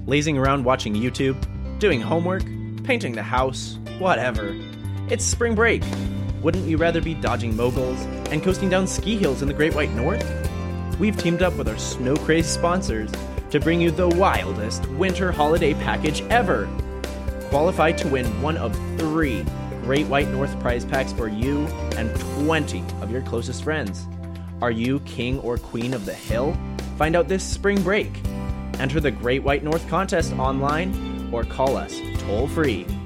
Lazing around watching YouTube, doing homework, painting the house, whatever. It's spring break. Wouldn't you rather be dodging moguls and coasting down ski hills in the Great White North? We've teamed up with our Snow Craze sponsors to bring you the wildest winter holiday package ever. Qualify to win one of 3 Great White North prize packs for you and 20 of your closest friends. Are you king or queen of the hill? Find out this spring break. Enter the Great White North contest online or call us toll-free